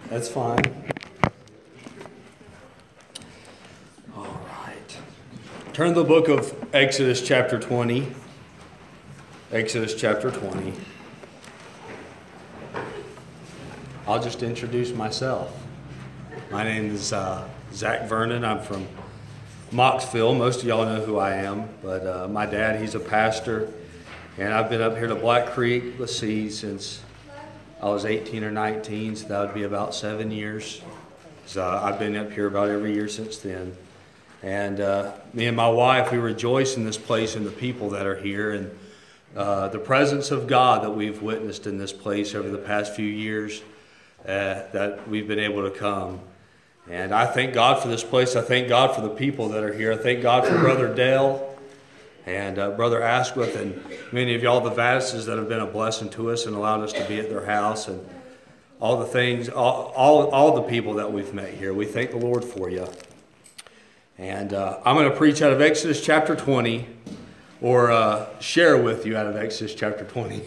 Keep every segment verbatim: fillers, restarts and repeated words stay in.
That's fine. All right. Turn to the book of Exodus chapter twenty. Exodus chapter twenty. I'll just introduce myself. My name is uh, Zach Vernon. I'm from Moxville. Most of y'all know who I am, but uh, my dad, he's a pastor, and I've been up here to Black Creek, let's see, since I was eighteen or nineteen, so that would be about seven years. So I've been up here about every year since then. And uh, me and my wife, we rejoice in this place and the people that are here, and uh, the presence of God that we've witnessed in this place over the past few years uh, that we've been able to come. And I thank God for this place. I thank God for the people that are here. I thank God for Brother Dale and uh, Brother Asquith and many of y'all, the Vaddises, that have been a blessing to us and allowed us to be at their house, and all the things, all, all, all the people that we've met here. We thank the Lord for you. And uh, I'm going to preach out of Exodus chapter twenty, or uh, share with you out of Exodus chapter twenty.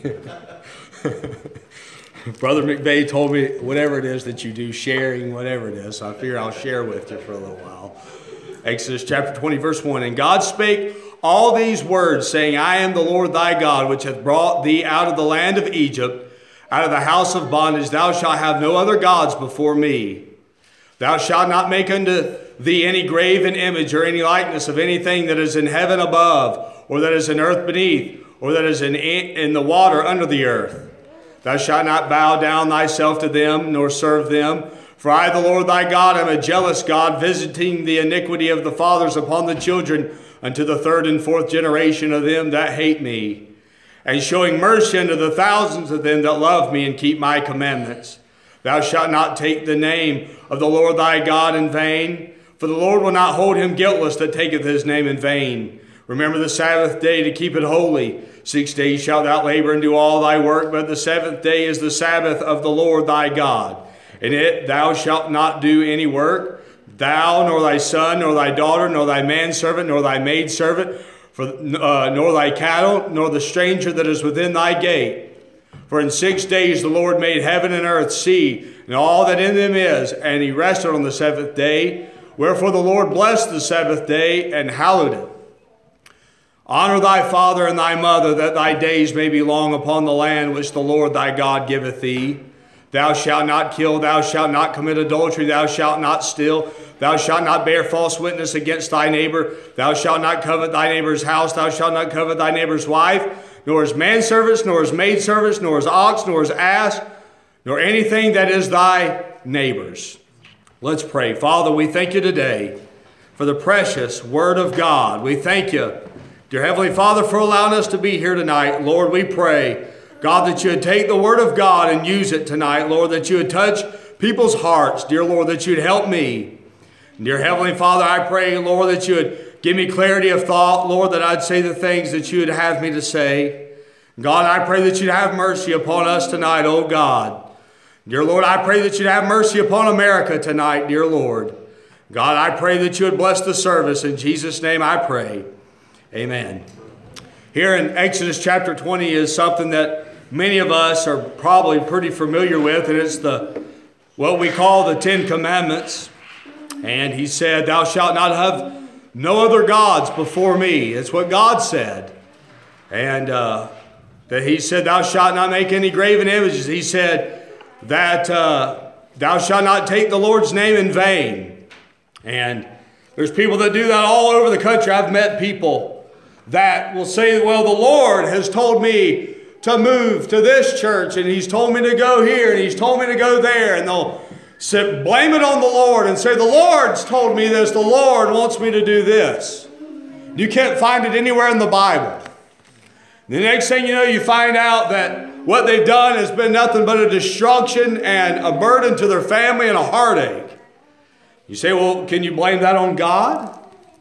Brother McVeigh told me, whatever it is that you do, sharing, whatever it is, so I figure I'll share with you for a little while. Exodus chapter twenty, verse one, And God spake all these words, saying, I am the Lord thy God, which hath brought thee out of the land of Egypt, out of the house of bondage. Thou shalt have no other gods before me. Thou shalt not make unto thee any graven image or any likeness of anything that is in heaven above, or that is in earth beneath, or that is in, in the water under the earth. Thou shalt not bow down thyself to them, nor serve them. For I, the Lord thy God, am a jealous God, visiting the iniquity of the fathers upon the children, unto the third and fourth generation of them that hate me, and showing mercy unto the thousands of them that love me and keep my commandments. Thou shalt not take the name of the Lord thy God in vain, for the Lord will not hold him guiltless that taketh his name in vain. Remember the Sabbath day to keep it holy. Six days shalt thou labor and do all thy work, but the seventh day is the Sabbath of the Lord thy God. In it thou shalt not do any work, thou, nor thy son, nor thy daughter, nor thy manservant, nor thy maidservant, for, uh, nor thy cattle, nor the stranger that is within thy gate. For in six days the Lord made heaven and earth, sea, and all that in them is, and he rested on the seventh day. Wherefore the Lord blessed the Sabbath day and hallowed it. Honor thy father and thy mother, that thy days may be long upon the land which the Lord thy God giveth thee. Thou shalt not kill, thou shalt not commit adultery, thou shalt not steal, thou shalt not bear false witness against thy neighbor, thou shalt not covet thy neighbor's house, thou shalt not covet thy neighbor's wife, nor his manservants, nor his maidservants, nor his ox, nor his ass, nor anything that is thy neighbor's. Let's pray. Father, we thank you today for the precious word of God. We thank you, dear Heavenly Father, for allowing us to be here tonight. Lord, we pray, God, that you would take the word of God and use it tonight, Lord, that you would touch people's hearts, dear Lord, that you'd help me. Dear Heavenly Father, I pray, Lord, that you would give me clarity of thought, Lord, that I'd say the things that you would have me to say. God, I pray that you'd have mercy upon us tonight, oh God. Dear Lord, I pray that you'd have mercy upon America tonight, dear Lord. God, I pray that you would bless the service. In Jesus' name I pray. Amen. Here in Exodus chapter twenty is something that many of us are probably pretty familiar with, and it's the what we call the Ten Commandments. And he said, thou shalt not have no other gods before me. It's what God said. And uh, that he said, thou shalt not make any graven images. He said that uh, thou shalt not take the Lord's name in vain. And there's people that do that all over the country. I've met people that will say, well, the Lord has told me to move to this church, and he's told me to go here, and he's told me to go there, and they'll sit, blame it on the Lord and say, the Lord's told me this, the Lord wants me to do this. You can't find it anywhere in the Bible. The next thing you know, you find out that what they've done has been nothing but a destruction and a burden to their family and a heartache. You say, well, can you blame that on God?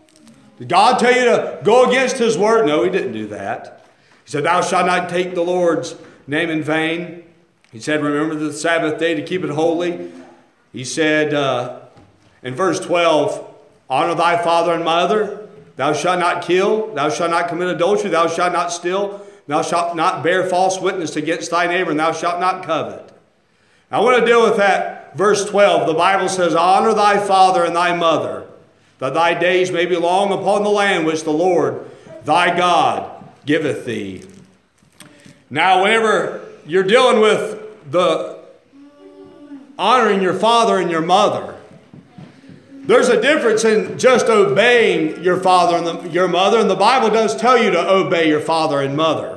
Did God tell you to go against his word? No, he didn't do that. He said, thou shalt not take the Lord's name in vain. He said, remember the Sabbath day to keep it holy. He said uh, in verse twelve, honor thy father and mother. Thou shalt not kill. Thou shalt not commit adultery. Thou shalt not steal. Thou shalt not bear false witness against thy neighbor. And thou shalt not covet. I want to deal with that verse twelve. The Bible says, honor thy father and thy mother, that thy days may be long upon the land which the Lord thy God giveth thee. Now, whenever you're dealing with the honoring your father and your mother, there's a difference in just obeying your father and the, your mother, and the Bible does tell you to obey your father and mother.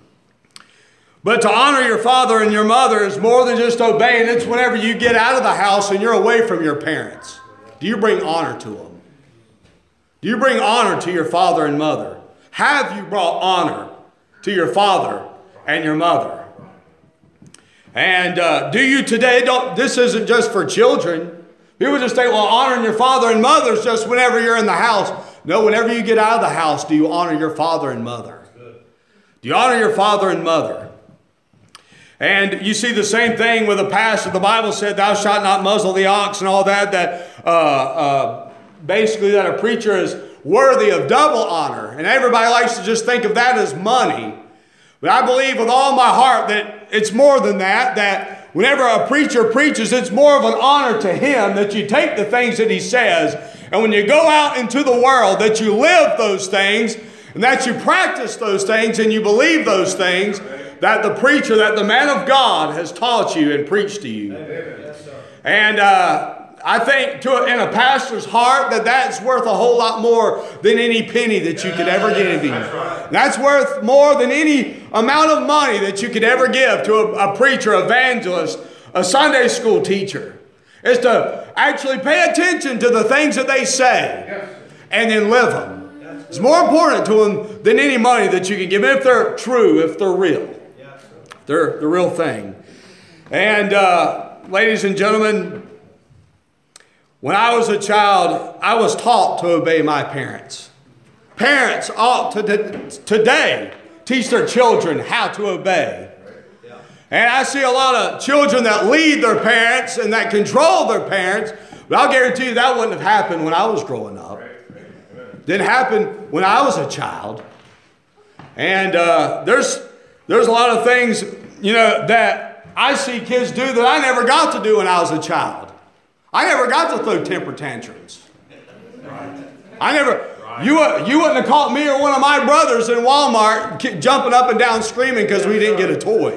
But to honor your father and your mother is more than just obeying. It's whenever you get out of the house and you're away from your parents. Do you bring honor to them? Do you bring honor to your father and mother? Have you brought honor to your father and your mother? And uh, do you today, don't, this isn't just for children. People just think, well, honoring your father and mother is just whenever you're in the house. No, whenever you get out of the house, do you honor your father and mother? Do you honor your father and mother? And you see the same thing with a pastor. The Bible said, thou shalt not muzzle the ox and all that, that uh, uh, basically that a preacher is worthy of double honor. And everybody likes to just think of that as money. But I believe with all my heart that it's more than that, that whenever a preacher preaches, it's more of an honor to him that you take the things that he says, and when you go out into the world, that you live those things, and that you practice those things, and you believe those things, that the preacher, that the man of God has taught you and preached to you. And uh, I think to, in a pastor's heart that that's worth a whole lot more than any penny that you could ever give him. That's worth more than any amount of money that you could ever give to a, a preacher, evangelist, a Sunday school teacher. Is to actually pay attention to the things that they say and then live them. It's more important to them than any money that you can give them if they're true, if they're real. They're the real thing. And uh, ladies and gentlemen, when I was a child, I was taught to obey my parents. Parents ought to today teach their children how to obey. And I see a lot of children that lead their parents and that control their parents, but I'll guarantee you that wouldn't have happened when I was growing up. Didn't happen when I was a child. And uh, there's there's a lot of things, you know, that I see kids do that I never got to do when I was a child. I never got to throw temper tantrums. I never, you, you wouldn't have caught me or one of my brothers in Walmart jumping up and down screaming because we didn't get a toy.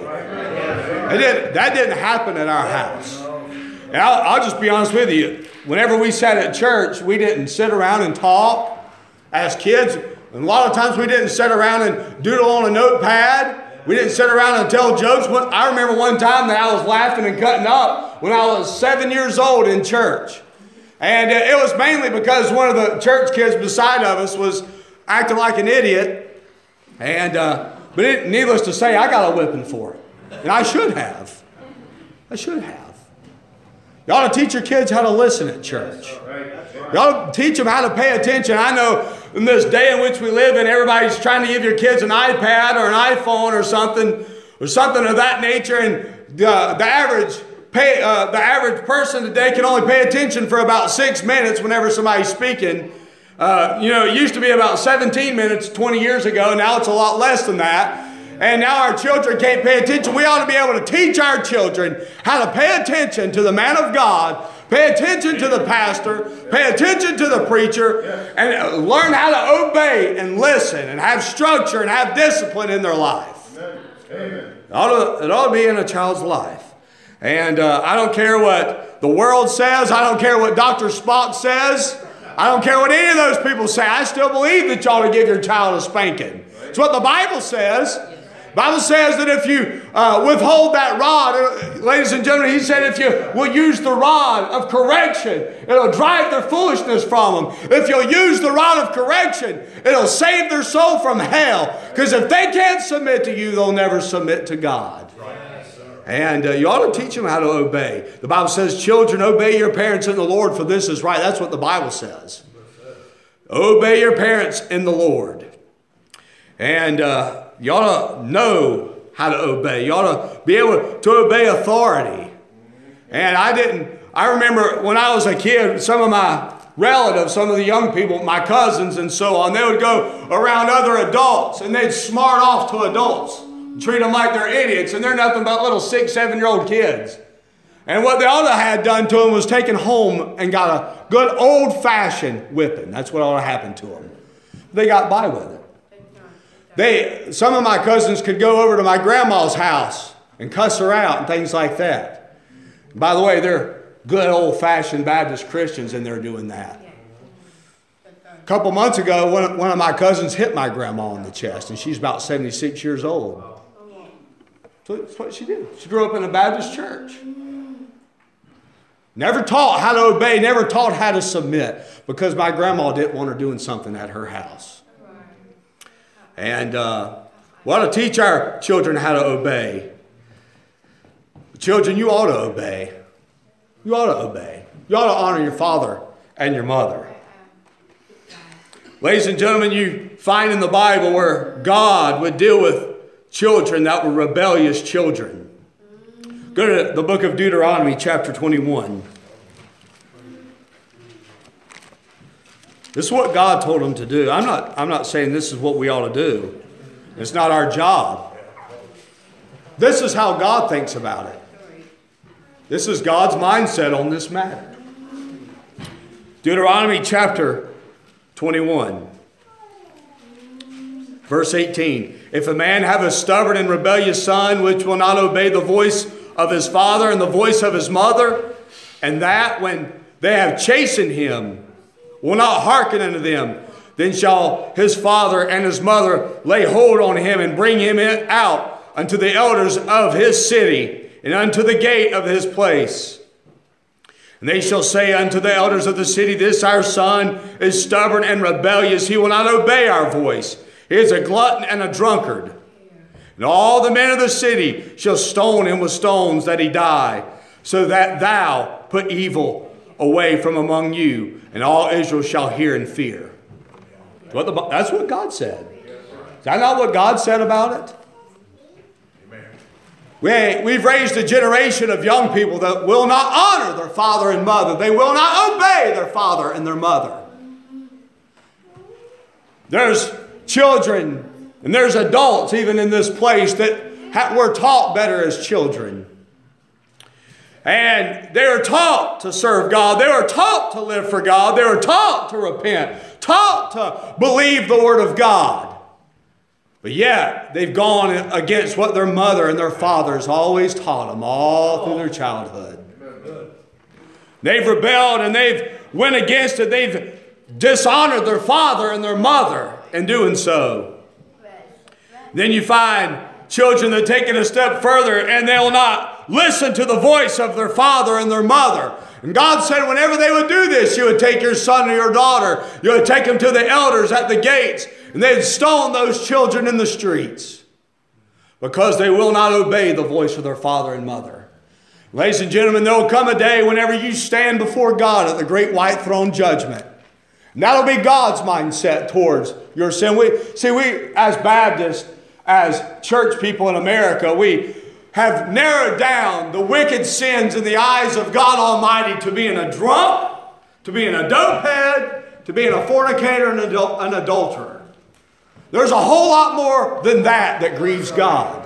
It didn't, that didn't happen at our house. And I'll, I'll just be honest with you. Whenever we sat at church, we didn't sit around and talk as kids. And a lot of times we didn't sit around and doodle on a notepad. We didn't sit around and tell jokes. I remember one time that I was laughing and cutting up when I was seven years old in church. And it was mainly because one of the church kids beside of us was acting like an idiot. And uh, but it, needless to say, I got a whipping for it. And I should have. I should have. You ought to teach your kids how to listen at church. You ought to teach them how to pay attention. I know in this day in which we live in, everybody's trying to give your kids an iPad or an iPhone or something, or something of that nature. And the, the average pay, uh, the average person today can only pay attention for about six minutes whenever somebody's speaking. Uh, you know, it used to be about seventeen minutes twenty years ago. Now it's a lot less than that. And now our children can't pay attention. We ought to be able to teach our children how to pay attention to the man of God, pay attention to the pastor, pay attention to the preacher, and learn how to obey and listen and have structure and have discipline in their life. Amen. It ought to, it ought to be in a child's life. And uh, I don't care what the world says. I don't care what Doctor Spock says. I don't care what any of those people say. I still believe that you ought to give your child a spanking. It's what the Bible says. The Bible says that if you uh, withhold that rod, uh, ladies and gentlemen, he said if you will use the rod of correction, it'll drive their foolishness from them. If you'll use the rod of correction, it'll save their soul from hell. Because if they can't submit to you, they'll never submit to God. And uh, you ought to teach them how to obey. The Bible says, children, obey your parents in the Lord, for this is right. That's what the Bible says. Obey your parents in the Lord. And uh, you ought to know how to obey. You ought to be able to obey authority. And I didn't, I remember when I was a kid, some of my relatives, some of the young people, my cousins and so on, they would go around other adults and they'd smart off to adults. Treat them like they're idiots, and they're nothing but little six, seven-year-old kids. And what they ought to have done to him was taken home and got a good old-fashioned whipping. That's what ought to happen to them. They got by with it. They, some of my cousins could go over to my grandma's house and cuss her out and things like that. By the way, they're good old-fashioned Baptist Christians, and they're doing that. A couple months ago, one, one of my cousins hit my grandma in the chest, and she's about seventy-six years old. So that's what she did. She grew up in a Baptist church. Never taught how to obey, never taught how to submit, because my grandma didn't want her doing something at her house. And uh, we ought to teach our children how to obey. Children, you ought to obey. You ought to obey. You ought to honor your father and your mother. Ladies and gentlemen, you find in the Bible where God would deal with children that were rebellious children. Go to the book of Deuteronomy, chapter twenty-one. This is what God told them to do. I'm not, I'm not saying this is what we ought to do. It's not our job. This is how God thinks about it. This is God's mindset on this matter. Deuteronomy chapter twenty-one, verse eighteen. If a man have a stubborn and rebellious son, which will not obey the voice of his father and the voice of his mother, and that when they have chastened him, will not hearken unto them, then shall his father and his mother lay hold on him and bring him out unto the elders of his city and unto the gate of his place. And they shall say unto the elders of the city, this our son is stubborn and rebellious. He will not obey our voice. He is a glutton and a drunkard. And all the men of the city shall stone him with stones that he die, so that thou put evil away from among you, and all Israel shall hear and fear. What the, that's what God said. Is that not what God said about it? We, we've raised a generation of young people that will not honor their father and mother. They will not obey their father and their mother. There's children and there's adults even in this place that were taught better as children. And they were taught to serve God. They were taught to live for God. They were taught to repent. Taught to believe the Word of God. But yet, they've gone against what their mother and their fathers always taught them all through their childhood. They've rebelled and they've went against it. They've dishonored their father and their mother in doing so. Then you find children that take it a step further and they'll not listen to the voice of their father and their mother. And God said whenever they would do this, you would take your son or your daughter, you would take them to the elders at the gates, and they'd stone those children in the streets because they will not obey the voice of their father and mother. Ladies and gentlemen, there will come a day whenever you stand before God at the great white throne judgment. And that'll be God's mindset towards your sin. We see, we as Baptists, as church people in America, we have narrowed down the wicked sins in the eyes of God Almighty to being a drunk, to being a dopehead, to being a fornicator and an adulterer. There's a whole lot more than that that grieves God.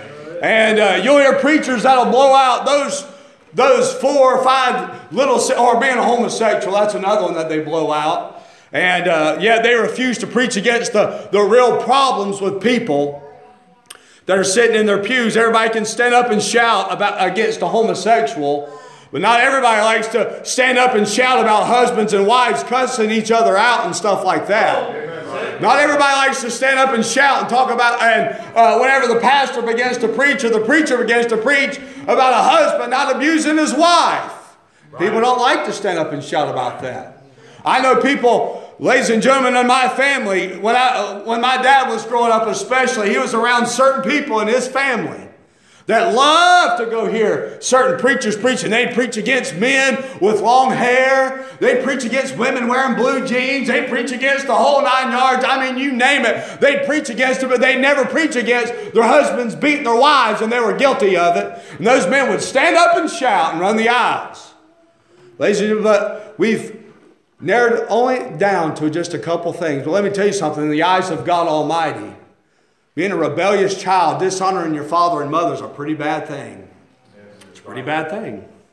And uh, you'll hear preachers that'll blow out those, those four or five little, or being a homosexual, that's another one that they blow out. And uh, yet they refuse to preach against the, the real problems with people that are sitting in their pews. Everybody can stand up and shout about against a homosexual, but not everybody likes to stand up and shout about husbands and wives cussing each other out and stuff like that. Not everybody likes to stand up and shout and talk about, and uh, whenever the pastor begins to preach or the preacher begins to preach about a husband not abusing his wife. People don't like to stand up and shout about that. I know people, ladies and gentlemen, in my family, when I when my dad was growing up especially, he was around certain people in his family that loved to go hear certain preachers preaching. They'd preach against men with long hair. They'd preach against women wearing blue jeans. They'd preach against the whole nine yards. I mean, you name it. They'd preach against it, but they'd never preach against their husbands beating their wives, and they were guilty of it. And those men would stand up and shout and run the aisles. Ladies and gentlemen, but we've narrowed only down to just a couple things. But let me tell you something. In the eyes of God Almighty, being a rebellious child, dishonoring your father and mother is a pretty bad thing. It's a pretty bad thing.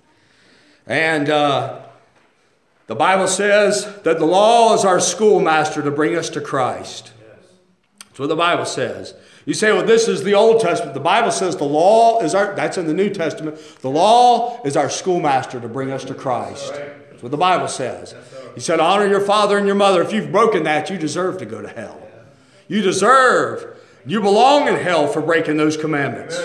And uh, the Bible says that the law is our schoolmaster to bring us to Christ. That's what the Bible says. You say, well, this is the Old Testament. The Bible says the law is our, that's in the New Testament. The law is our schoolmaster to bring us to Christ. That's what the Bible says. He said, honor your father and your mother. If you've broken that, you deserve to go to hell. You deserve, you belong in hell for breaking those commandments.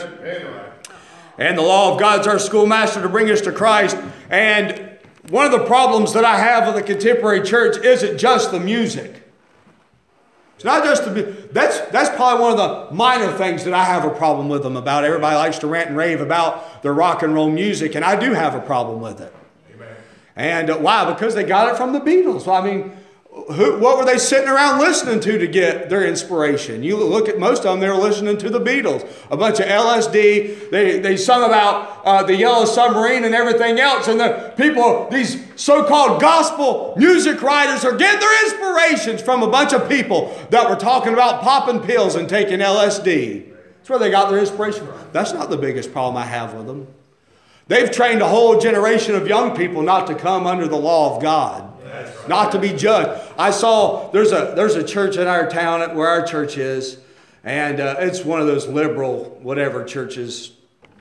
And the law of God's our schoolmaster to bring us to Christ. And one of the problems that I have with the contemporary church isn't just the music. It's not just the, that's, that's probably one of the minor things that I have a problem with them about. Everybody likes to rant and rave about their rock and roll music, and I do have a problem with it. Amen. And uh, why? Because they got it from the Beatles. Well, I mean, who, what were they sitting around listening to to get their inspiration? You look at most of them, they were listening to the Beatles. A bunch of L S D. They, they sung about uh, the Yellow Submarine and everything else. And the people, these so-called gospel music writers are getting their inspirations from a bunch of people that were talking about popping pills and taking L S D. That's where they got their inspiration from. That's not the biggest problem I have with them. They've trained a whole generation of young people not to come under the law of God. Right. Not to be judged. I saw there's a there's a church in our town where our church is, and uh, it's one of those liberal whatever churches.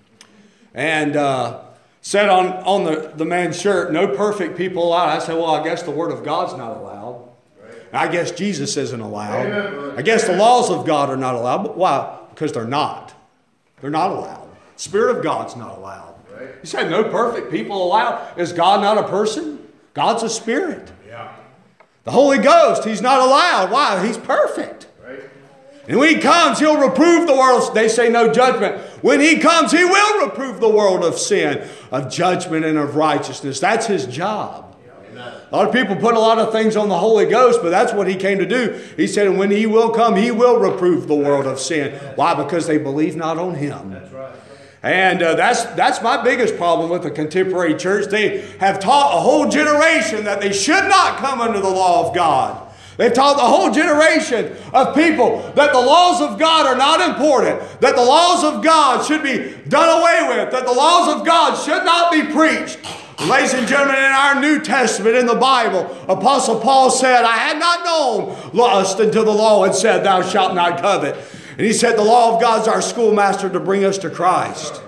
And uh, said on on the, the man's shirt, "No perfect people allowed." I said, "Well, I guess the word of God's not allowed. Right. I guess Jesus isn't allowed. Amen. I guess the laws of God are not allowed." But why? Because they're not. They're not allowed. The Spirit of God's not allowed. Right. You said no perfect people allowed. Is God not a person? God's a spirit. Yeah. The Holy Ghost, He's not allowed. Why? He's perfect. Right. And when He comes, He'll reprove the world. They say no judgment. When He comes, He will reprove the world of sin, of judgment, and of righteousness. That's His job. Yeah. A lot of people put a lot of things on the Holy Ghost, but that's what He came to do. He said, when He will come, He will reprove the world of sin. Why? Because they believe not on Him. That's right. And uh, that's that's my biggest problem with the contemporary church. They have taught a whole generation that they should not come under the law of God. They've taught the whole generation of people that the laws of God are not important, that the laws of God should be done away with, that the laws of God should not be preached. Ladies and gentlemen, in our New Testament, in the Bible, Apostle Paul said, I had not known lust until the law had said, thou shalt not covet. And he said the law of God's our schoolmaster to bring us to Christ.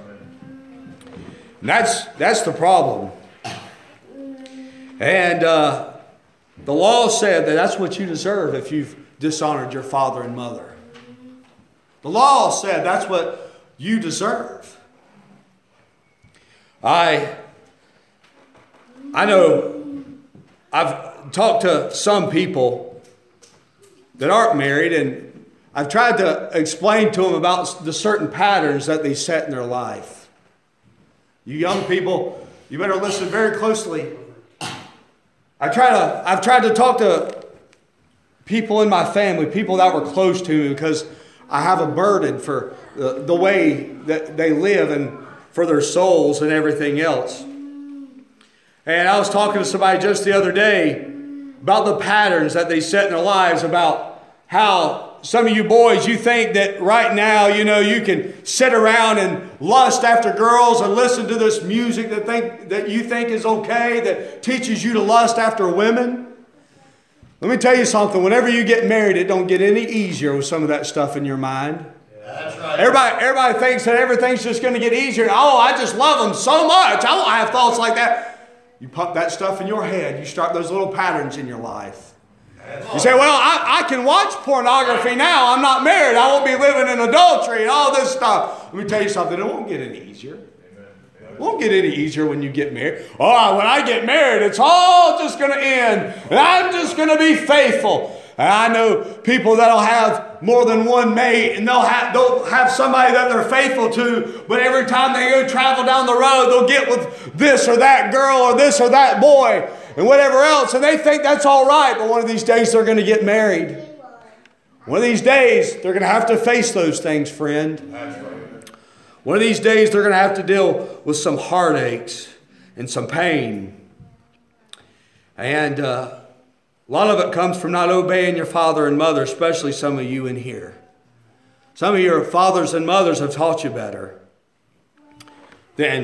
And that's, that's the problem. And uh, the law said that that's what you deserve if you've dishonored your father and mother. The law said that's what you deserve. I, I know I've talked to some people that aren't married, and I've tried to explain to them about the certain patterns that they set in their life. You young people, you better listen very closely. I try to, I've tried to talk to people in my family, people that were close to me, because I have a burden for the, the way that they live and for their souls and everything else. And I was talking to somebody just the other day about the patterns that they set in their lives, about how some of you boys, you think that right now, you know, you can sit around and lust after girls and listen to this music that think that you think is okay, that teaches you to lust after women. Let me tell you something. Whenever you get married, it don't get any easier with some of that stuff in your mind. Yeah, that's right. Everybody, everybody thinks that everything's just going to get easier. Oh, I just love them so much. I won't have thoughts like that. You pump that stuff in your head. You start those little patterns in your life. You say, well, I, I can watch pornography now. I'm not married. I won't be living in adultery and all this stuff. Let me tell you something. It won't get any easier. It won't get any easier when you get married. Oh, when I get married, it's all just going to end. And I'm just going to be faithful. And I know people that'll have more than one mate, and they'll have, they'll have somebody that they're faithful to, but every time they go travel down the road, they'll get with this or that girl or this or that boy and whatever else, and they think that's all right, but one of these days they're going to get married. One of these days they're going to have to face those things, friend. One of these days they're going to have to deal with some heartaches and some pain. And uh, a lot of it comes from not obeying your father and mother, especially some of you in here. Some of your fathers and mothers have taught you better than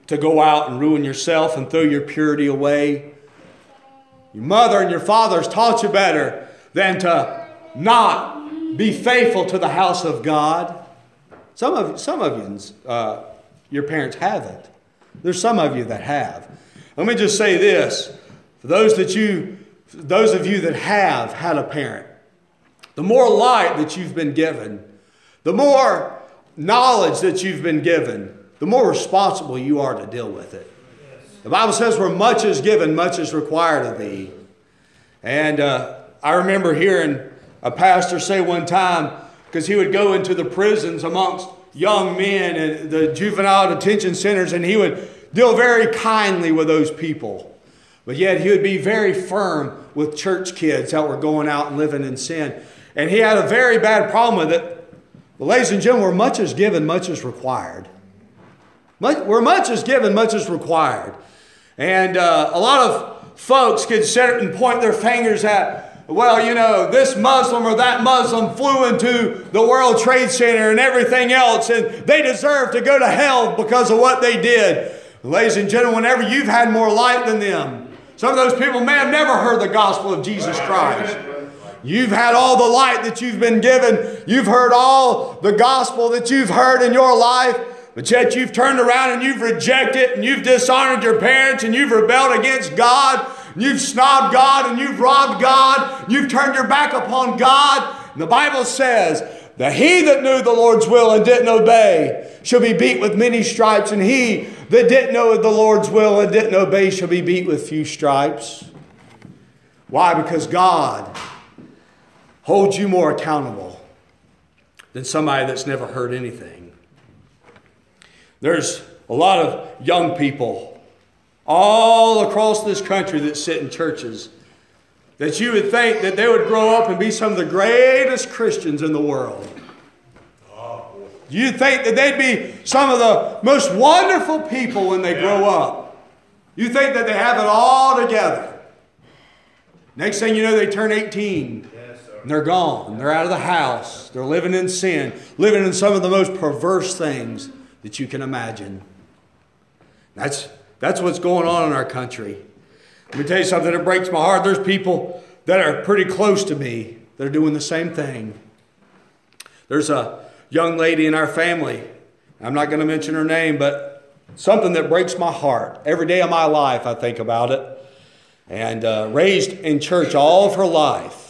to go out and ruin yourself and throw your purity away. Your mother and your father has taught you better than to not be faithful to the house of God. Some of, some of you, uh, your parents haven't. There's some of you that have. Let me just say this. For those that you, those of you that have had a parent, the more light that you've been given, the more knowledge that you've been given, the more responsible you are to deal with it. The Bible says where much is given, much is required of thee. And uh, I remember hearing a pastor say one time, because he would go into the prisons amongst young men and the juvenile detention centers, and he would deal very kindly with those people. But yet he would be very firm with church kids that were going out and living in sin. And he had a very bad problem with it. But ladies and gentlemen, where much is given, much is required. Much, where much is given, much is required. And uh, a lot of folks could sit and point their fingers at, well, you know, this Muslim or that Muslim flew into the World Trade Center and everything else, and they deserve to go to hell because of what they did. Ladies and gentlemen, whenever you've had more light than them, some of those people may have never heard the gospel of Jesus Christ. You've had all the light that you've been given. You've heard all the gospel that you've heard in your life. But yet you've turned around and you've rejected and you've dishonored your parents and you've rebelled against God. You've snobbed God and you've robbed God. You've turned your back upon God. And the Bible says that he that knew the Lord's will and didn't obey shall be beat with many stripes. And he that didn't know the Lord's will and didn't obey shall be beat with few stripes. Why? Because God holds you more accountable than somebody that's never heard anything. There's a lot of young people all across this country that sit in churches that you would think that they would grow up and be some of the greatest Christians in the world. You'd think that they'd be some of the most wonderful people when they grow up. You think that they have it all together. Next thing you know, they turn eighteen. And they're gone. They're out of the house. They're living in sin. Living in some of the most perverse things that you can imagine. That's, that's what's going on in our country. Let me tell you something that breaks my heart. There's people that are pretty close to me that are doing the same thing. There's a young lady in our family. I'm not going to mention her name, but something that breaks my heart. Every day of my life I think about it. And uh, raised in church all of her life.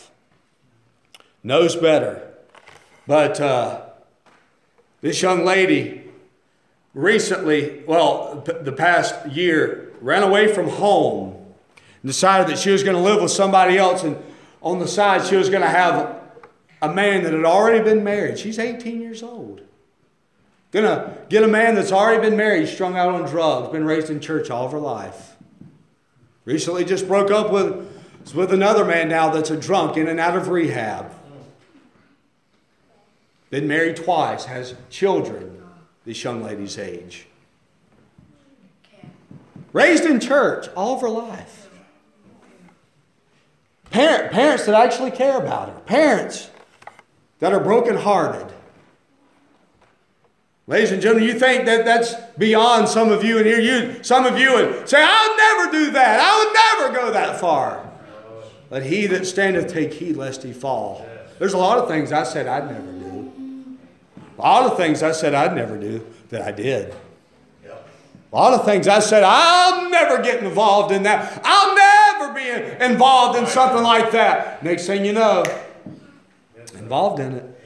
Knows better. But uh, this young lady recently, well, the past year, ran away from home and decided that she was going to live with somebody else. And on the side, she was going to have a man that had already been married. She's eighteen years old. Going to get a man that's already been married, strung out on drugs, been raised in church all of her life. Recently just broke up with, with another man now that's a drunk in and out of rehab. Been married twice, has children, this young lady's age. Raised in church all of her life. Parent, parents that actually care about her. Parents that are brokenhearted. Ladies and gentlemen, you think that that's beyond some of you in here. You, some of you would say, I'll never do that. I would never go that far. But he that standeth take heed lest he fall. There's a lot of things I said I'd never do. A lot of things I said I'd never do that I did. A lot of things I said I'll never get involved in that. I'll never be involved in something like that. Next thing you know, involved in it.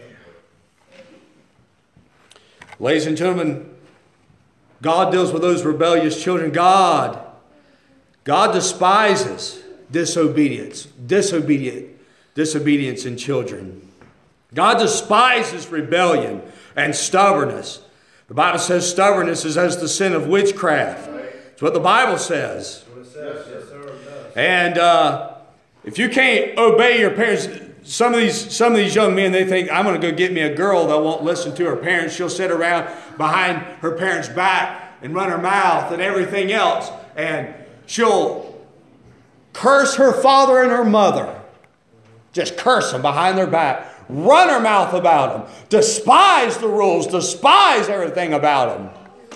Ladies and gentlemen, God deals with those rebellious children. God, God despises disobedience, disobedient, disobedience in children. God despises rebellion and stubbornness. The Bible says stubbornness is as the sin of witchcraft. That's what the Bible says. And uh, if you can't obey your parents, some of these some of these young men, they think, I'm going to go get me a girl that won't listen to her parents. She'll sit around behind her parents' back and run her mouth and everything else. And she'll curse her father and her mother. Just curse them behind their back. Run her mouth about them. Despise the rules. Despise everything about them.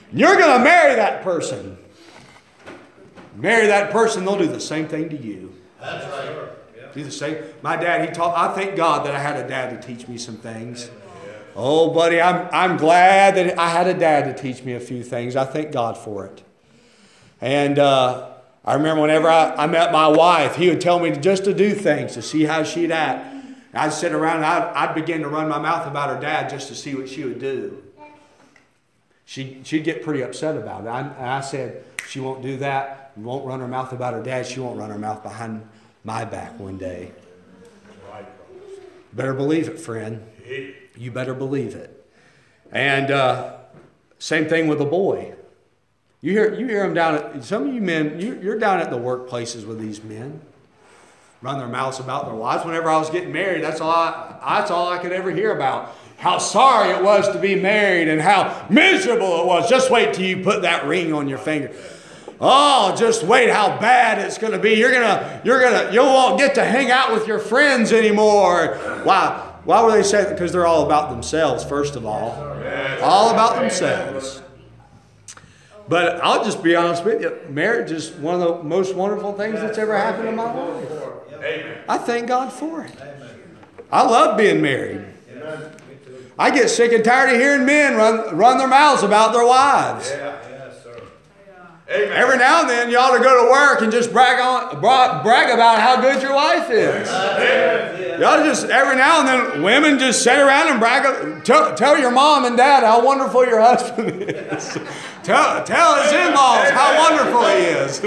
You're going to marry that person. Marry that person, they'll do the same thing to you. That's right. Do the same. My dad, he taught, I thank God that I had a dad to teach me some things. Oh, buddy, I'm, I'm glad that I had a dad to teach me a few things. I thank God for it. And uh, I remember whenever I, I met my wife, he would tell me just to do things, to see how she'd act. And I'd sit around and I'd, I'd begin to run my mouth about her dad just to see what she would do. She, she'd get pretty upset about it. I, and I said, she won't do that. Won't run her mouth about her dad. She won't run her mouth behind my back one day. Better believe it, friend. You better believe it. And uh, same thing with a boy. You hear you hear them down at, some of you men, you, you're down at the workplaces with these men. Run their mouths about their wives. Whenever I was getting married, that's all I, that's all I could ever hear about. How sorry it was to be married and how miserable it was. Just wait till you put that ring on your finger. Oh, just wait how bad it's going to be. You're gonna, you're gonna, you won't get to hang out with your friends anymore. Why? Why were they saying that? Because they're all about themselves, first of all. All about themselves. But I'll just be honest with you. Marriage is one of the most wonderful things that's ever happened in my life. I thank God for it. I love being married. I get sick and tired of hearing men run, run their mouths about their wives. Amen. Every now and then you ought to go to work and just brag on brag about how good your wife is. You ought to just, every now and then, women just sit around and brag. Tell, tell your mom and dad how wonderful your husband is. tell, tell his in-laws how wonderful he is.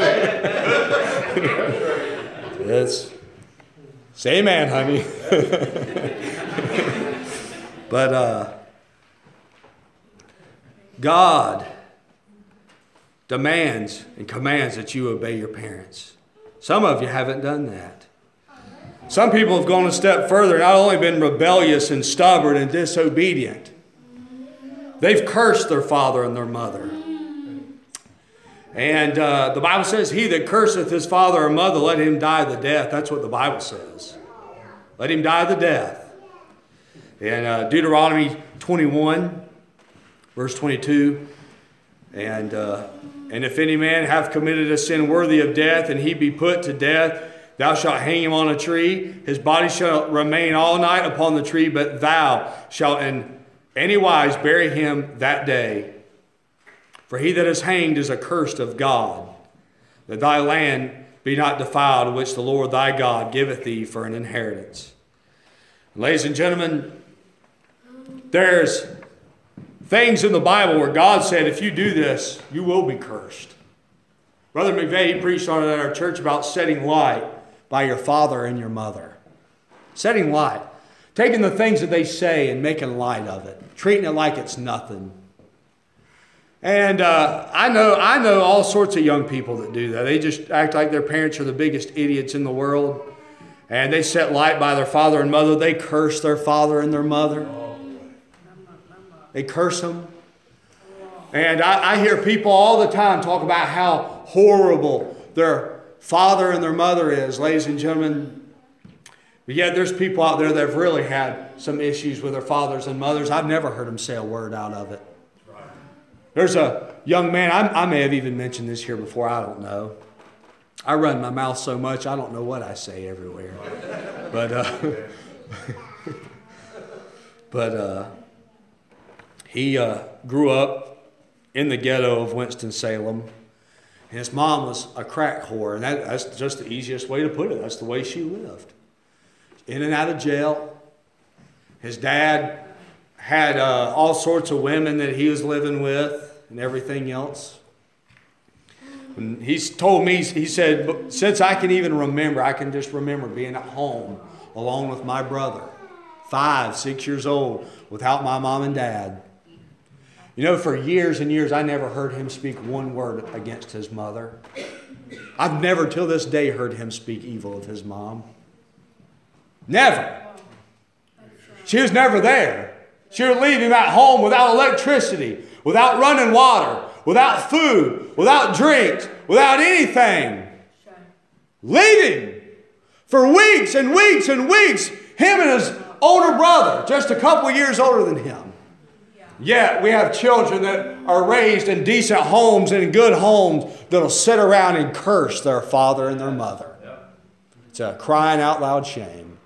Yes. Say amen, honey. But uh, God demands and commands that you obey your parents. Some of you haven't done that. Some people have gone a step further, not only been rebellious and stubborn and disobedient, they've cursed their father and their mother. And uh, the Bible says, he that curseth his father or mother, let him die the death. That's what the Bible says. Let him die the death. In uh, Deuteronomy twenty-one, verse twenty-two, and uh, and if any man have committed a sin worthy of death, and he be put to death, thou shalt hang him on a tree. His body shall remain all night upon the tree, but thou shalt in any wise bury him that day. For he that is hanged is accursed of God, that thy land be not defiled, which the Lord thy God giveth thee for an inheritance. Ladies and gentlemen, there's things in the Bible where God said, if you do this, you will be cursed. Brother McVeigh preached on it at our church about setting light by your father and your mother. Setting light. Taking the things that they say and making light of it. Treating it like it's nothing. And uh, I know I know all sorts of young people that do that. They just act like their parents are the biggest idiots in the world. And they set light by their father and mother. They curse their father and their mother. They curse them. And I, I hear people all the time talk about how horrible their father and their mother is, ladies and gentlemen. But yet there's people out there that have really had some issues with their fathers and mothers. I've never heard them say a word out of it. There's a young man, I, I may have even mentioned this here before, I don't know. I run my mouth so much, I don't know what I say everywhere. But, uh, but uh, he uh, grew up in the ghetto of Winston-Salem. And his mom was a crack whore, and that, that's just the easiest way to put it. That's the way she lived. In and out of jail. His dad had uh, all sorts of women that he was living with and everything else. And he's told me, he said, since I can even remember, I can just remember being at home along with my brother, five, six years old, without my mom and dad. You know, for years and years, I never heard him speak one word against his mother. I've never till this day heard him speak evil of his mom. Never. She was never there. She would leave him at home without electricity, without running water, without food, without drinks, without anything. Leave him for weeks and weeks and weeks. Him and his older brother, just a couple years older than him. Yet we have children that are raised in decent homes and in good homes that'll sit around and curse their father and their mother. It's a crying out loud shame.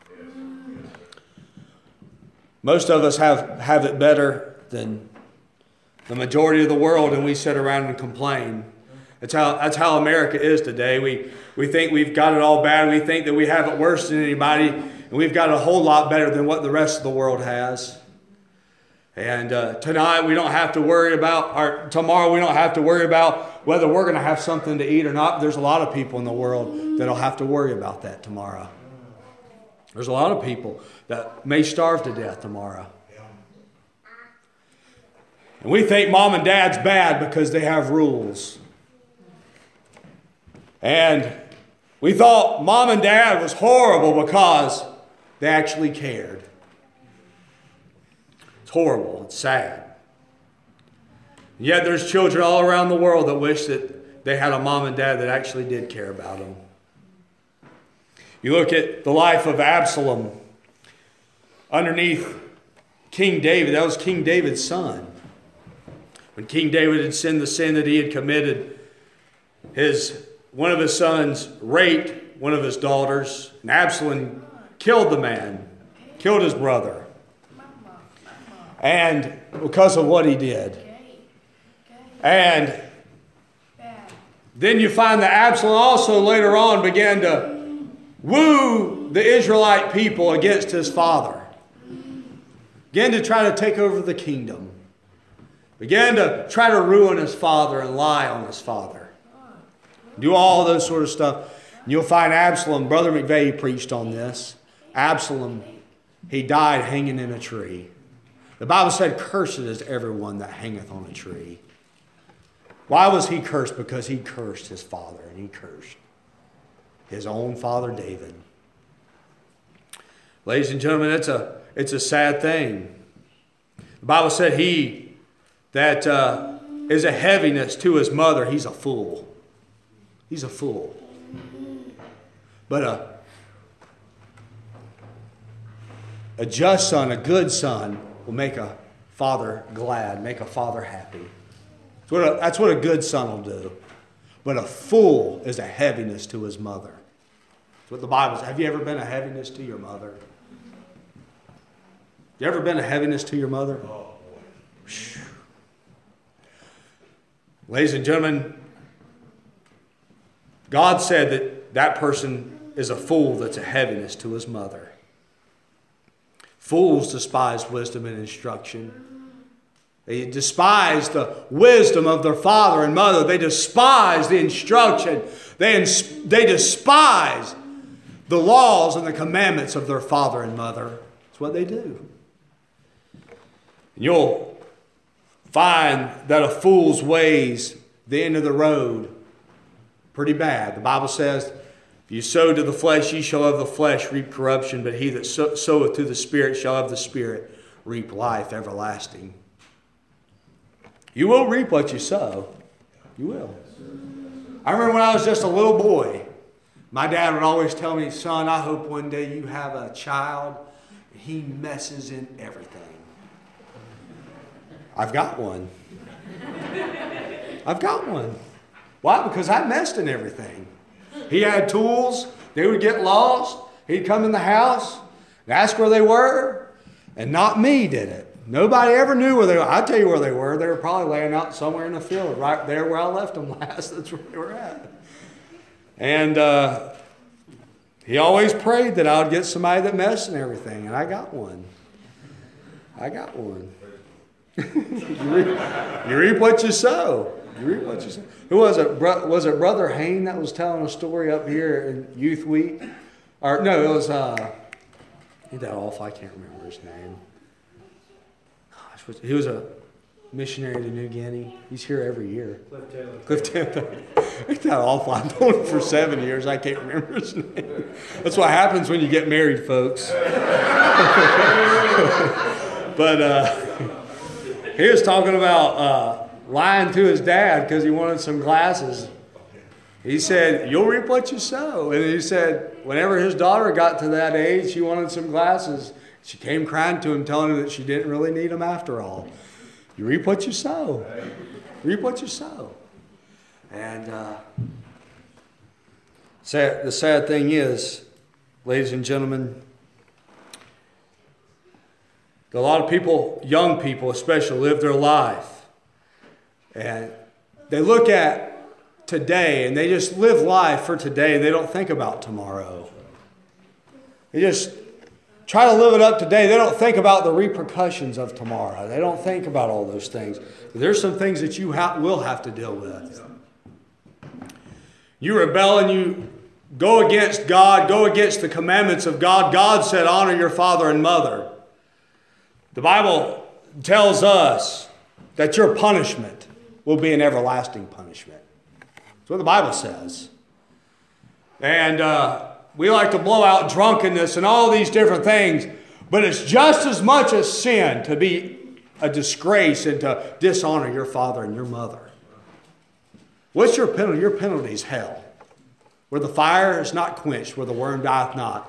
Most of us have, have it better than the majority of the world, and we sit around and complain. That's how, that's how America is today. We, we think we've got it all bad. We think that we have it worse than anybody, and we've got it a whole lot better than what the rest of the world has. And uh, tonight we don't have to worry about, or tomorrow we don't have to worry about whether we're going to have something to eat or not. There's a lot of people in the world that'll have to worry about that tomorrow. There's a lot of people that may starve to death tomorrow. And we think mom and dad's bad because they have rules. And we thought mom and dad was horrible because they actually cared. It's horrible. It's sad. And yet there's children all around the world that wish that they had a mom and dad that actually did care about them. You look at the life of Absalom underneath King David. That was King David's son. When King David had sinned the sin that he had committed, his one of his sons raped one of his daughters, and Absalom killed the man, killed his brother. And because of what he did. And then you find that Absalom also later on began to woo the Israelite people against his father. Began to try to take over the kingdom. Began to try to ruin his father and lie on his father. Do all those sort of stuff. And you'll find Absalom, Brother McVeigh preached on this. Absalom, he died hanging in a tree. The Bible said, cursed is everyone that hangeth on a tree. Why was he cursed? Because he cursed his father, and he cursed his own father David. Ladies and gentlemen, it's a, it's a sad thing. The Bible said he that uh, is a heaviness to his mother, he's a fool. He's a fool. But a, a just son, a good son, will make a father glad, make a father happy. That's what a, that's what a good son will do. But a fool is a heaviness to his mother. That's what the Bible says. Have you ever been a heaviness to your mother? Have you ever been a heaviness to your mother? Ladies and gentlemen, God said that that person is a fool that's a heaviness to his mother. Fools despise wisdom and instruction. They despise the wisdom of their father and mother. They despise the instruction. They, they despise the laws and the commandments of their father and mother. That's what they do. And you'll find that a fool's ways, the end of the road, pretty bad. The Bible says, if you sow to the flesh, ye shall of the flesh reap corruption, but he that sow, soweth to the Spirit shall of the Spirit reap life everlasting. You will reap what you sow. You will. I remember when I was just a little boy, my dad would always tell me, son, I hope one day you have a child, he messes in everything. I've got one. I've got one. Why? Because I messed in everything. He had tools. They would get lost. He'd come in the house and ask where they were. And not me did it. Nobody ever knew where they were. I'll tell you where they were. They were probably laying out somewhere in the field, right there where I left them last. That's where they were at. And uh, he always prayed that I would get somebody that messed in everything. And I got one. I got one. you, reap, you reap what you sow. You reap what you sow. Who was it? Bro, was it Brother Hayne that was telling a story up here in Youth Week? Or no, it was. Uh, ain't that awful? I can't remember his name. Gosh, he was a missionary to New Guinea. He's here every year. Cliff Taylor. Cliff Taylor. Ain't that awful? I've known him for seven years. I can't remember his name. That's what happens when you get married, folks. But. Uh, He was talking about uh, lying to his dad because he wanted some glasses. He said, you'll reap what you sow. And he said, whenever his daughter got to that age, she wanted some glasses. She came crying to him, telling him that she didn't really need them after all. You reap what you sow. Reap what you sow. And uh, sad, the sad thing is, ladies and gentlemen, a lot of people, young people especially, live their life. And they look at today and they just live life for today. They don't think about tomorrow. They just try to live it up today. They don't think about the repercussions of tomorrow. They don't think about all those things. There's some things that you ha- will have to deal with. You rebel and you go against God, go against the commandments of God. God said, honor your father and mother. The Bible tells us that your punishment will be an everlasting punishment. That's what the Bible says. And uh, we like to blow out drunkenness and all these different things, but it's just as much a sin to be a disgrace and to dishonor your father and your mother. What's your penalty? Your penalty is hell, where the fire is not quenched, where the worm dieth not.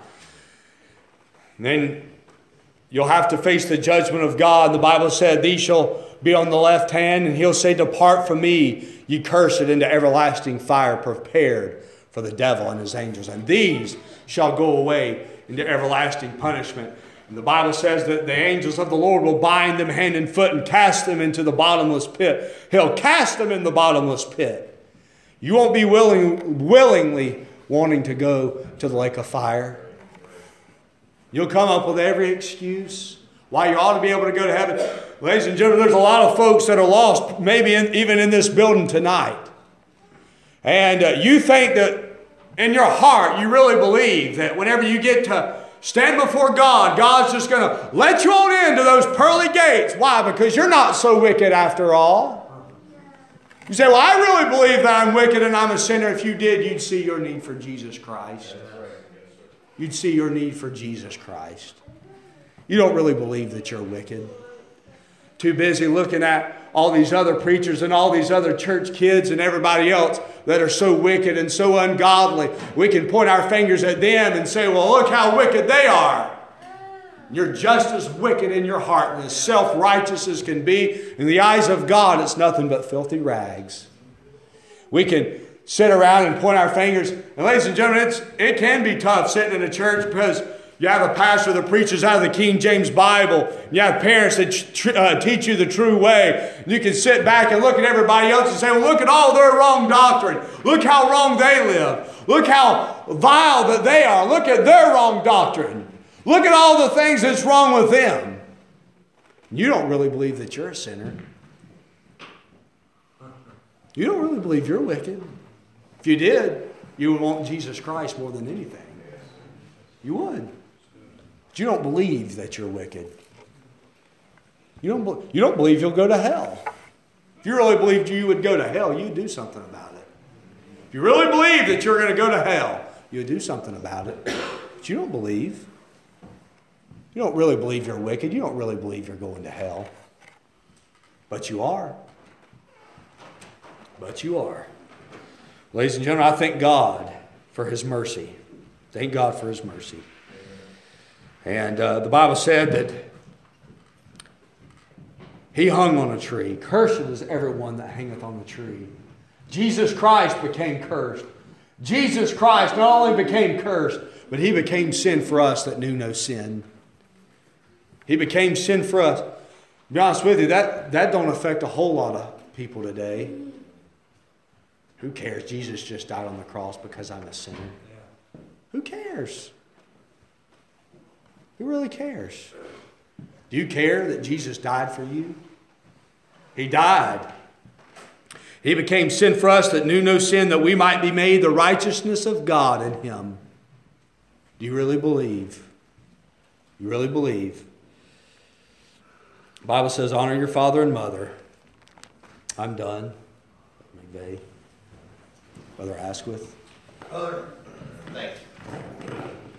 And then you'll have to face the judgment of God. The Bible said, these shall be on the left hand, and he'll say, depart from me, ye cursed, into everlasting fire prepared for the devil and his angels. And these shall go away into everlasting punishment. And the Bible says that the angels of the Lord will bind them hand and foot and cast them into the bottomless pit. He'll cast them in the bottomless pit. You won't be willing, willingly wanting to go to the lake of fire. You'll come up with every excuse why you ought to be able to go to heaven. Ladies and gentlemen, there's a lot of folks that are lost, maybe in, even in this building tonight. And uh, you think that in your heart, you really believe that whenever you get to stand before God, God's just going to let you on into those pearly gates. Why? Because you're not so wicked after all. You say, well, I really believe that I'm wicked and I'm a sinner. If you did, you'd see your need for Jesus Christ. You'd see your need for Jesus Christ. You don't really believe that you're wicked. Too busy looking at all these other preachers and all these other church kids and everybody else that are so wicked and so ungodly. We can point our fingers at them and say, well, look how wicked they are. You're just as wicked in your heart and as self-righteous as can be. In the eyes of God, it's nothing but filthy rags. We can sit around and point our fingers. And ladies and gentlemen, it's, it can be tough sitting in a church because you have a pastor that preaches out of the King James Bible. You have parents that tr- uh, teach you the true way. You can sit back and look at everybody else and say, well, look at all their wrong doctrine. Look how wrong they live. Look how vile that they are. Look at their wrong doctrine. Look at all the things that's wrong with them. You don't really believe that you're a sinner. You don't really believe you're wicked. If you did, you would want Jesus Christ more than anything. You would. But you don't believe that you're wicked. You don't, be- you don't believe you'll go to hell. If you really believed you would go to hell, you'd do something about it. If you really believe that you're going to go to hell, you'd do something about it. But you don't believe. You don't really believe you're wicked. You don't really believe you're going to hell. But you are. But you are. Ladies and gentlemen, I thank God for His mercy. Thank God for His mercy. And uh, the Bible said that He hung on a tree. Cursed is everyone that hangeth on a tree. Jesus Christ became cursed. Jesus Christ not only became cursed, but He became sin for us that knew no sin. He became sin for us. To be honest with you, that, that don't affect a whole lot of people today. Who cares? Jesus just died on the cross because I'm a sinner. Yeah. Who cares? Who really cares? Do you care that Jesus died for you? He died. He became sin for us that knew no sin, that we might be made the righteousness of God in Him. Do you really believe? You really believe? The Bible says, honor your father and mother. I'm done. McVeigh. Brother Asquith. Brother, thank you.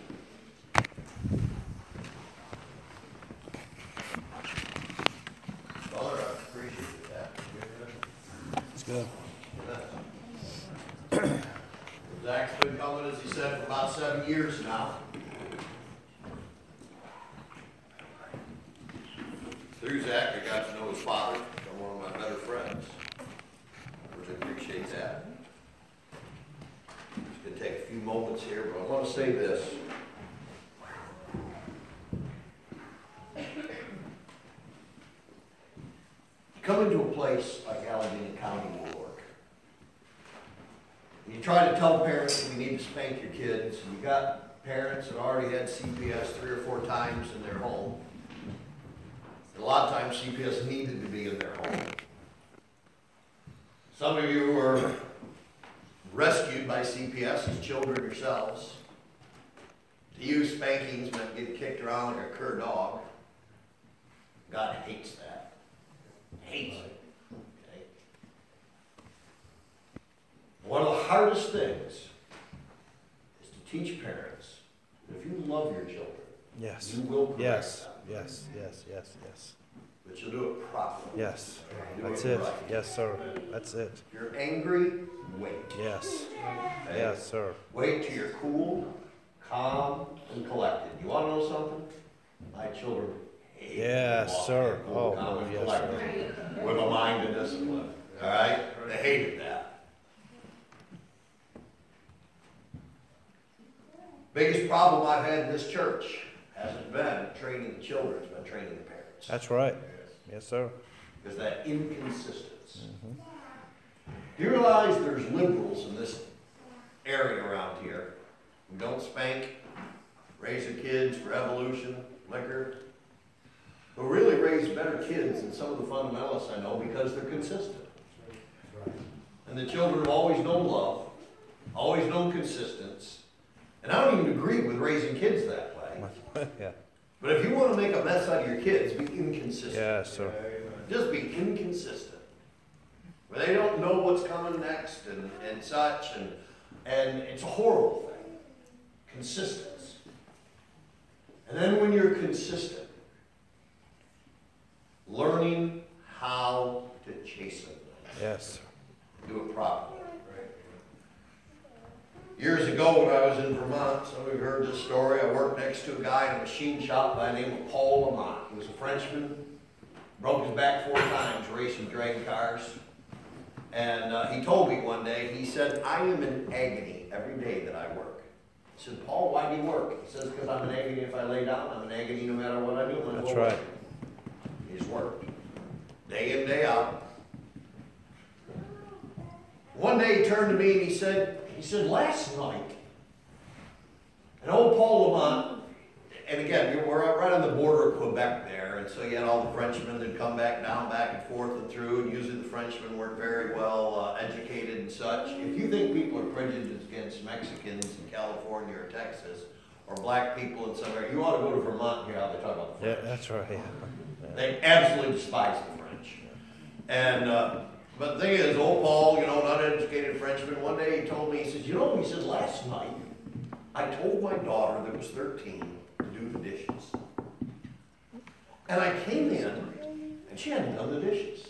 Brother, I appreciate that. It's good. Zach's been coming, as he said, for about seven years now. Through Zach, I got to know his father. moments here, but I want to say this. Come into a place like Allegheny County, New York. You try to tell parents that you need to spank your kids, and you got parents that already had C P S three or four times in their home. And a lot of times C P S needed to be in their home. Some of you were rescued by C P S as children yourselves. To you, spankings meant getting kicked around like a cur dog. God hates that. Hates it. Okay? One of the hardest things is to teach parents that if you love your children, Yes. you will correct Yes. them. Yes. Yes. Yes. Yes. But you'll do it properly. Yes. Do That's it it. right. Yes, sir. That's it. If you're angry, wait. Yes. Okay? Yes, sir. Wait till you're cool, calm, and collected. You want to know something? My children hate Yes, walking sir. cool, Oh, calm, and yes, collected with a mind and discipline. All right? They hated that. Biggest problem I've had in this church hasn't been training the children, it's been training the parents. That's right. Yes, sir. Is that inconsistency. Do you realize there's liberals in this area around here who don't spank, raise their kids for evolution, liquor, who really raise better kids than some of the fundamentalists I know because they're consistent. And the children have always known love, always known consistence. And I don't even agree with raising kids that way. Yeah. But if you want to make a mess out of your kids, be inconsistent. Yes, sir. Just be inconsistent. Where they don't know what's coming next and, and such, and, and it's a horrible thing. Consistency. And then when you're consistent, learning how to chasten them. Yes, sir. Do it properly. Years ago when I was in Vermont, some of you heard this story, I worked next to a guy in a machine shop by the name of Paul Lamont. He was a Frenchman, broke his back four times racing drag cars. And uh, he told me one day, he said, I am in agony every day that I work. I said, Paul, why do you work? He says, because I'm in agony if I lay down. I'm in agony no matter what I do. I'm That's gonna right. work. He's worked. Day in, day out. One day he turned to me and he said, he said, last night, and old Paul Lamont, and again, we're right on the border of Quebec there, and so you had all the Frenchmen that come back down, back and forth and through, and usually the Frenchmen weren't very well uh, educated and such. If you think people are prejudiced against Mexicans in California or Texas, or black people in somewhere, you ought to go to Vermont and hear how they talk about the Yeah, French. that's right. Yeah. They absolutely despise the French. And, uh, but the thing is, old Paul, you know, not educated Frenchman, one day he told me, he says, you know, he said, last night, I told my daughter that was thirteen to do the dishes. And I came in, and she hadn't done the dishes.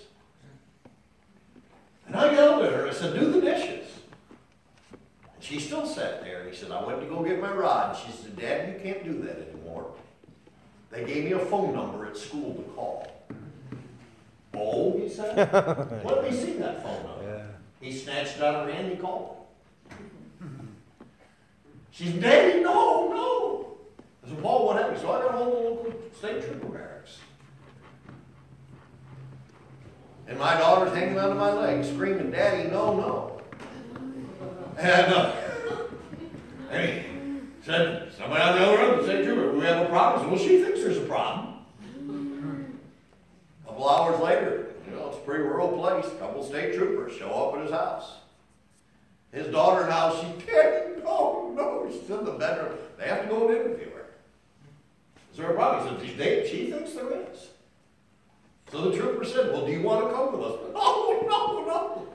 And I yelled at her, I said, do the dishes. And she still sat there, and he said, I went to go get my rod. She said, Dad, you can't do that anymore. They gave me a phone number at school to call. Oh, he said, let me see that phone number. Yeah. He snatched it out of her hand, he called. She said, Daddy, no, no. I said, Paul, what happened? So I got a hold of the local state trooper barracks. And my daughter's hanging onto my leg, screaming, Daddy, no, no. And, uh, and he said, somebody on the other end of the state trooper, we have a problem. I said, well, she thinks there's a problem. A couple hours later, you know, it's a pretty rural place. A couple state troopers show up at his house. His daughter now, she, Daddy, no, no, she's in the bedroom. They have to go and interview her. Is there a problem? He said, they, she thinks there is. So the trooper said, well, do you want to come with us? No, no, no.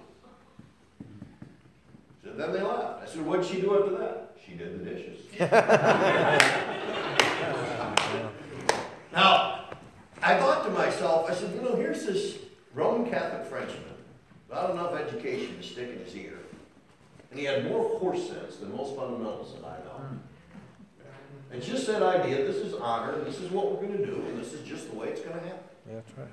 So then they left. I said, what did she do after that? She did the dishes. Now, I thought to myself, I said, you know, here's this Roman Catholic Frenchman, not enough education to stick in his ear. And he had more horse sense than most fundamentalists that I know. It's just that idea, this is honor, and this is what we're going to do, and this is just the way it's going to happen. Yeah, that's right.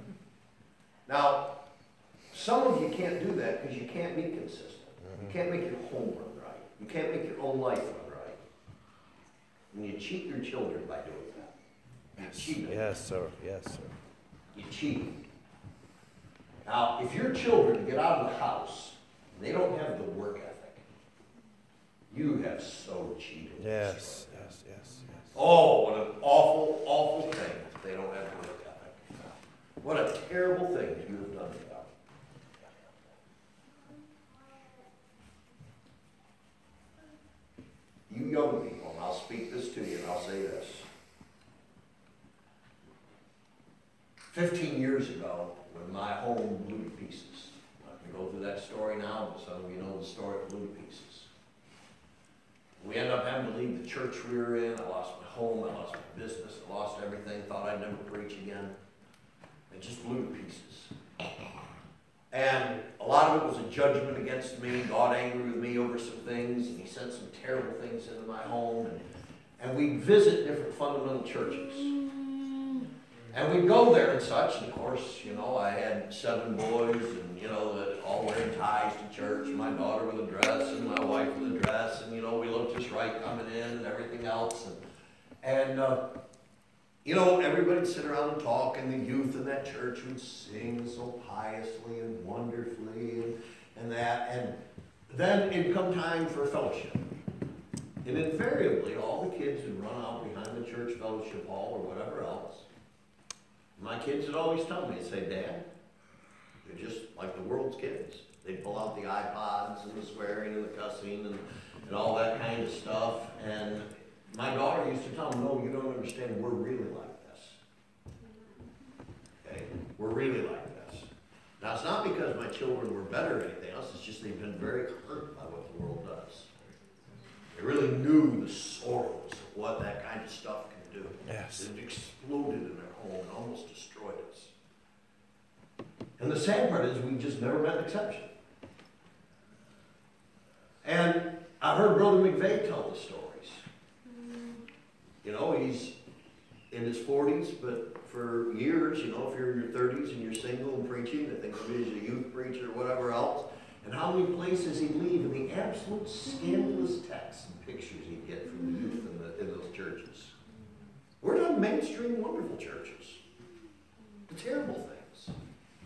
Now, some of you can't do that because you can't be consistent. You can't make your home run right. You can't make your own life run right. And you cheat your children by doing that. You cheat them. Yes, sir. Yes, sir. You cheat them. Now, if your children get out of the house and they don't have the work ethic, you have so cheated. Yes, yes, yes, yes. Oh, what an awful, awful thing if they don't have work ethic. What a terrible thing that you have done to them. You young people, and I'll speak this to you and I'll say this. Fifteen years ago, when my home blew to pieces, I'm not going to go through that story now, but some of you know the story, it blew to pieces. We ended up having to leave the church we were in. I lost my home, I lost my business, I lost everything, thought I'd never preach again. It just blew to pieces. And a lot of it was a judgment against me, God angry with me over some things, and he sent some terrible things into my home. And, and we'd visit different fundamental churches. And we'd go there and such, and of course, you know, I had seven boys, and, you know, that all wearing ties to church, my daughter with a dress, and my wife with a dress, and, you know, we looked just right coming in, and everything else. And, and uh, you know, everybody'd sit around and talk, and the youth in that church would sing so piously and wonderfully, and, and that, and then it'd come time for fellowship. And invariably, all the kids would run out behind the church fellowship hall or whatever else. My kids would always tell me, they'd say, Dad, they're just like the world's kids. They'd pull out the iPods and the swearing and the cussing and, and all that kind of stuff. And my daughter used to tell them, no, you don't understand, we're really like this. Okay? We're really like this. Now, it's not because my children were better or anything else, it's just they've been very hurt by what the world does. They really knew the sorrows of what that kind of stuff can do. Yes. It exploded in their home and almost destroyed us. And the sad part is we just never met an exception. And I heard Brother McVeigh tell the stories. You know, he's in his forties, but for years, you know, if you're in your thirties and you're single and preaching, I think maybe he's a youth preacher or whatever else, and how many places he'd leave and the absolute scandalous texts and pictures he'd get from the youth in, the, in those churches. We're not mainstream wonderful churches. The terrible things.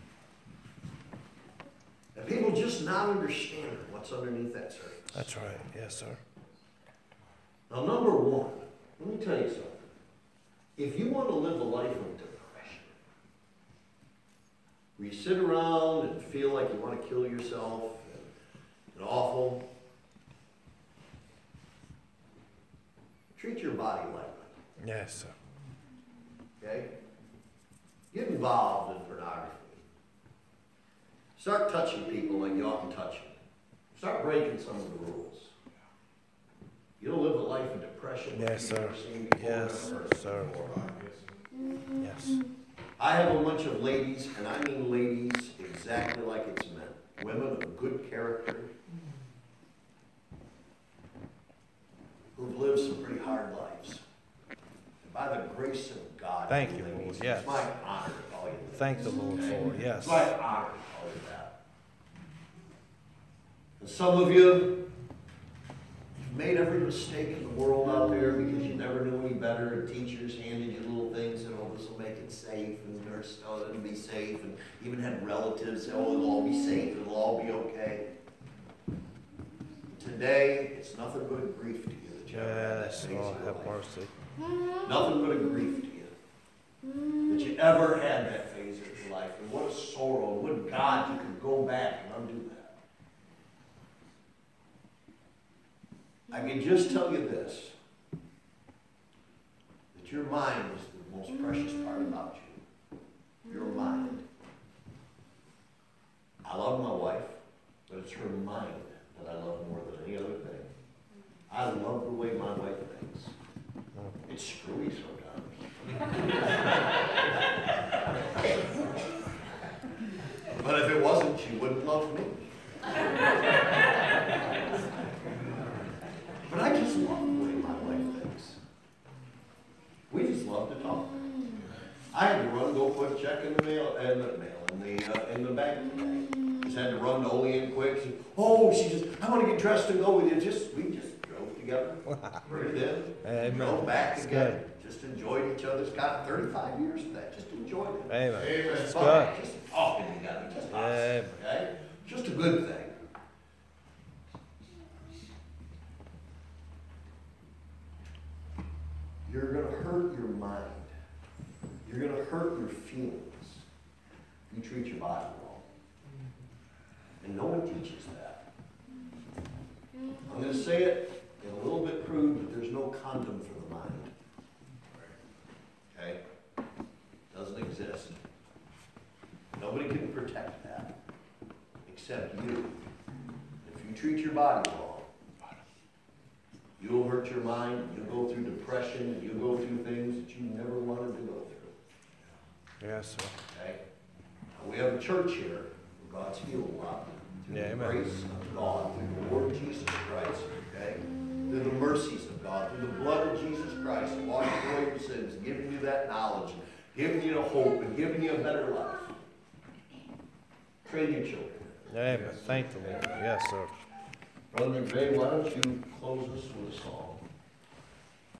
And people just not understanding what's underneath that surface. That's right. Yes, sir. Now, number one, let me tell you something. If you want to live a life of depression, where you sit around and feel like you want to kill yourself and, and awful, treat your body lightly. Yes, sir. Okay? Get involved in pornography. Start touching people like you oughtn't touch them. Start breaking some of the rules. You'll live a life of depression. Yes, you've sir. never seen before, Yes, never heard sir. before. Yes. I have a bunch of ladies, and I mean ladies exactly like it's meant. Women of good character who've lived some pretty hard lives. And by the grace of God, Thank you, ladies, Lord. Yes. it's my honor to call you that. Thank the Lord for it. Yes. It's my honor to call you that. And some of you, you've made every mistake in the world out there because you never knew any better, and teachers handed you little things and, oh, this will make it safe, and the nurse told it to be safe, and even had relatives say, oh, it'll all be safe, it'll all be okay. Today, it's nothing but a grief to you that you ever had that Yes. phase Oh, of your have life. mercy. Nothing but a grief to you that you ever had that phase of your life. And what a sorrow. Would God you could go back and undo that. I can just tell you this, that your mind is the most precious part about you. Your mind. I love my wife, but it's her mind that I love more than any other thing. I love the way my wife thinks. It's screwy sometimes. But if it wasn't, she wouldn't love me. But I just love the way my wife thinks. We just love to talk. I had to run and go put a check in the mail, in the mail, in the uh, in the bank today. Just had to run to Olean quick. She, oh, she just, I want to get dressed and go with you. Just we just drove together, breathed in, Amen. drove back It's together. Just enjoyed each other's God. Thirty-five years of that. Just enjoyed it. Amen. It's good. fun. Just talking together. Just us. Amen. Okay. Just a good thing. You're going to hurt your mind. You're going to hurt your feelings if you treat your body wrong. And no one teaches that. I'm going to say it in a little bit crude, but there's no condom for the mind. Okay? Doesn't exist. Nobody can protect that except you. If you treat your body wrong, you'll hurt your mind, you'll go through depression, and you'll go through things that you never wanted to go through. Yes, sir. Okay? Now, we have a church here where God's healed a lot. Through Yeah, the amen. grace of God, through the Lord Jesus Christ, okay? Through the mercies of God, through the blood of Jesus Christ, washing away your sins, giving you that knowledge, giving you the hope, and giving you a better life. Train your children. Amen. Thank the Lord. Yes, sir. Brother McVeigh, why don't you close us with a song?